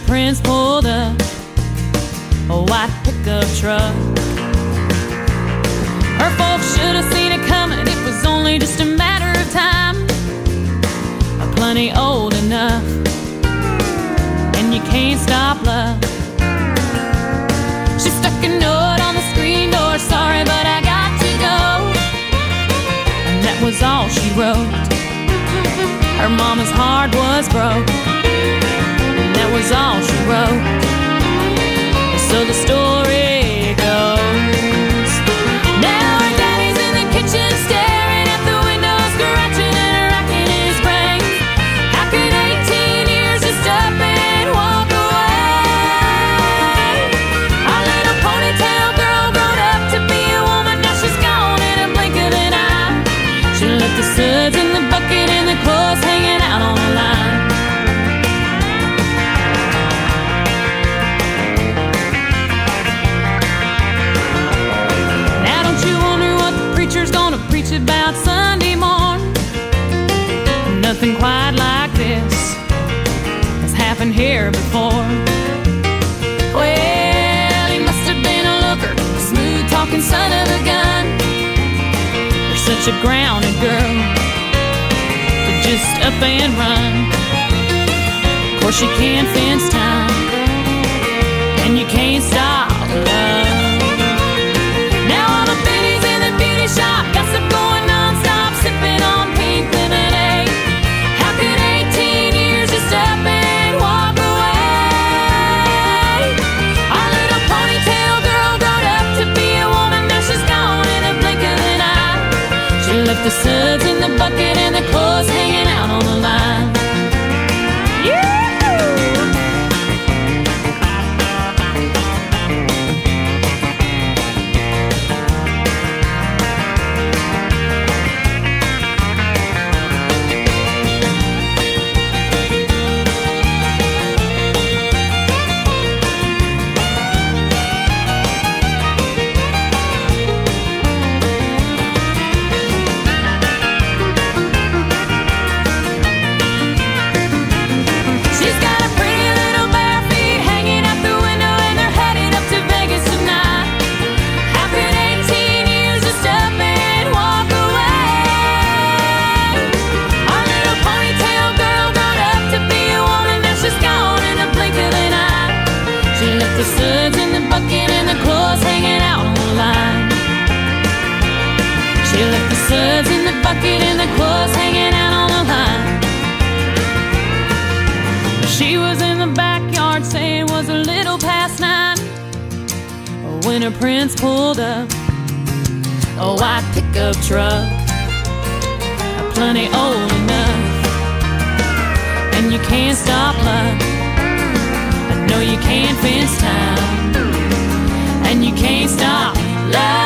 Prince pulled up a white pickup truck. Her folks should have seen it coming. It was only just a matter of time. Plenty old enough, and you can't stop love. She stuck a note on the screen door, sorry but I got to go. And that was all she wrote. Her mama's heart was broke, and that was all she wrote. So the story goes, now her daddy's in the kitchen staring at the window, scratching and racking his brain. How could 18 years just up and walk away? Our little ponytail girl grown up to be a woman, now she's gone in a blink of an eye. She left the suds in the bucket and the clothes hanging out on the line. Now don't you wonder what the preacher's gonna preach about Sunday morn? Nothing quite like this has happened here before. Well, he must have been a looker, a smooth-talking son of a gun. You're such a grounded girl to just up and run. Of course you can't fence time, and you can't stop love. Now all the biddies in the beauty shop, gossip going non-stop, sipping on pink lemonade. How could 18 years just up and walk away? Our little ponytail girl grown up to be a woman, now she's gone in a blink of an eye. She left the suds in the bucket and the clothes hanging out on the line. She's got a pretty little bare feet hanging out the window, and they're headed up to Vegas tonight. How could 18 years just up and walk away? Our little ponytail girl grown up to be a woman, now she's gone in a blink of an eye. She left the suds in the bucket and the clothes hanging out on the line. She left the suds in the bucket and the clothes hanging out on the line. She was in the backyard saying it was a little past 9 when her Prince pulled up a white pickup truck, plenty old enough, and you can't stop love. I know you can't fence time, and you can't stop love.